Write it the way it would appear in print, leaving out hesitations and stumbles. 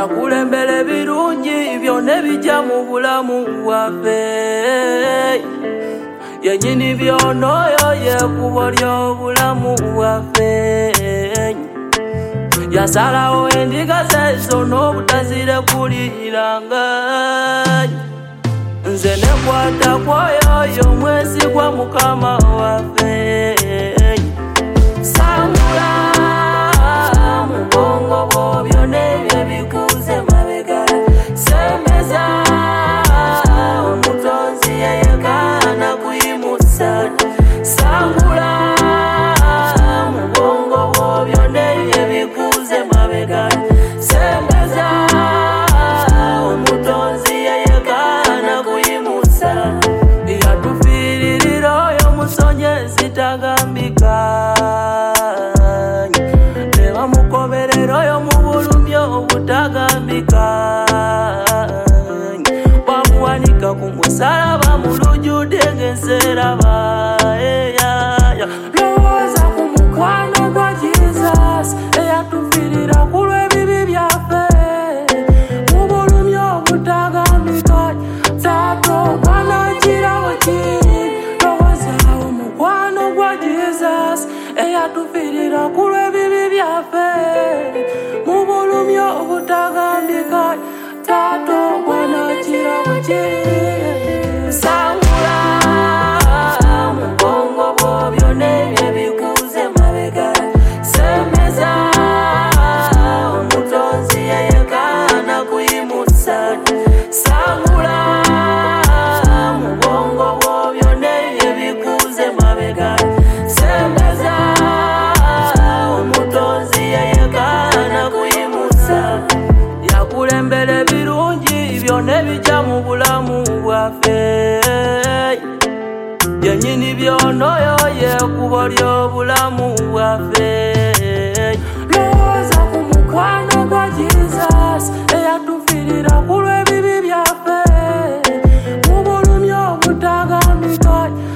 yakulembera birungi byonna bijja mu bulamu bwaffe yennyini byonooyo yekubo ly'obulamu bwaffe yasalawo endiga zezo n'obutazirekuliranga nze nekwata kwoyoyo mwesigwa mukama waffe sangula mu bwongo bwo byonna ebyebikuze mabega sembeza omutonzi yayagana kuyimusa sangula mu bwongo bwo byonna ebyebikuze mabega sembeza omutonzi yayagana kuyimusa yatufiiririra oyo musonyezi tagambika ne bamukoberera oyo mu bulumi obutagambika bamuwanika ku musalaba mu lujjudde ng'enseraba lowooza ku mukwano gwa Jesus eyatufiirira ku lw'ebibi byaffe mu bulumi obutagambika taata omwana w'ekirawo kiri lowooza omukwano gwa Jesus eyatufiirira ku lw'ebibi byaffe mu bulumi obutagambika taata omwana w'ekirawo kiri sangula mu bwongo bwo byonna ebyebikuze mabega sembeza omutonzi yayagana kuyimusa sangula mu bwongo bwo byonna ebyebikuze mabega sembeza omutonzi yayagana kuyimusa yakulembera ebirungi byonna ebijja mu bulamu bwaffe yennyini byonooyo yekubo ly'obulamu bwaffe lowooza ku mukwano gwa Jesus eyatufiirira ku lw'ebibi byaffe mu bulumi obutagambika